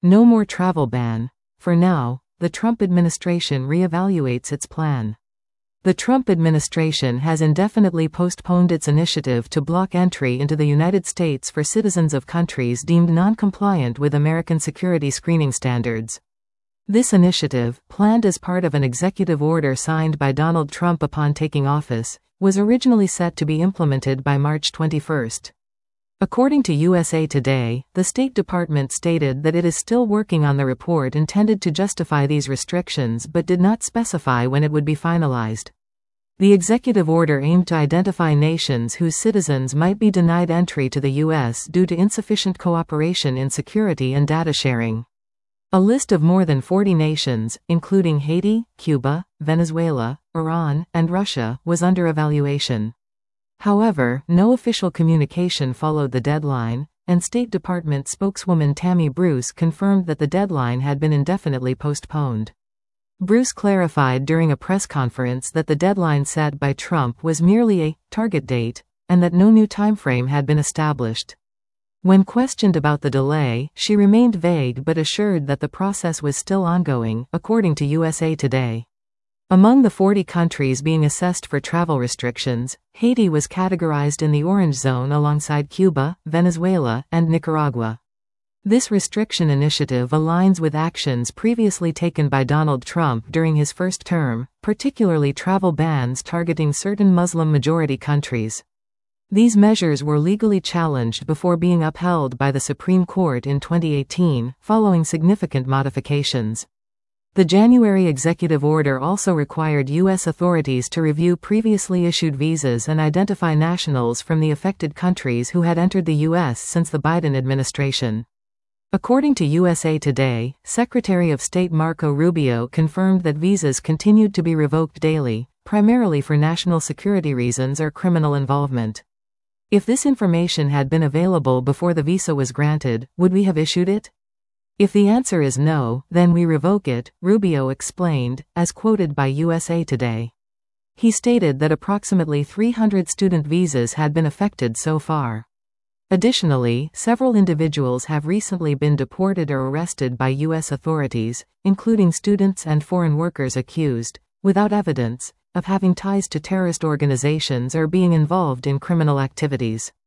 No more travel ban. For now, the Trump administration reevaluates its plan. The Trump administration has indefinitely postponed its initiative to block entry into the United States for citizens of countries deemed non-compliant with American security screening standards. This initiative, planned as part of an executive order signed by Donald Trump upon taking office, was originally set to be implemented by March 21. According to USA Today, the State Department stated that it is still working on the report intended to justify these restrictions but did not specify when it would be finalized. The executive order aimed to identify nations whose citizens might be denied entry to the U.S. due to insufficient cooperation in security and data sharing. A list of more than 40 nations, including Haiti, Cuba, Venezuela, Iran, and Russia, was under evaluation. However, no official communication followed the deadline, and State Department spokeswoman Tammy Bruce confirmed that the deadline had been indefinitely postponed. Bruce clarified during a press conference that the deadline set by Trump was merely a target date, and that no new timeframe had been established. When questioned about the delay, she remained vague but assured that the process was still ongoing, according to USA Today. Among the 40 countries being assessed for travel restrictions, Haiti was categorized in the orange zone alongside Cuba, Venezuela, and Nicaragua. This restriction initiative aligns with actions previously taken by Donald Trump during his first term, particularly travel bans targeting certain Muslim-majority countries. These measures were legally challenged before being upheld by the Supreme Court in 2018, following significant modifications. The January executive order also required U.S. authorities to review previously issued visas and identify nationals from the affected countries who had entered the U.S. since the Biden administration. According to USA Today, Secretary of State Marco Rubio confirmed that visas continued to be revoked daily, primarily for national security reasons or criminal involvement. If this information had been available before the visa was granted, would we have issued it? If the answer is no, then we revoke it, Rubio explained, as quoted by USA Today. He stated that approximately 300 student visas had been affected so far. Additionally, several individuals have recently been deported or arrested by U.S. authorities, including students and foreign workers accused, without evidence, of having ties to terrorist organizations or being involved in criminal activities.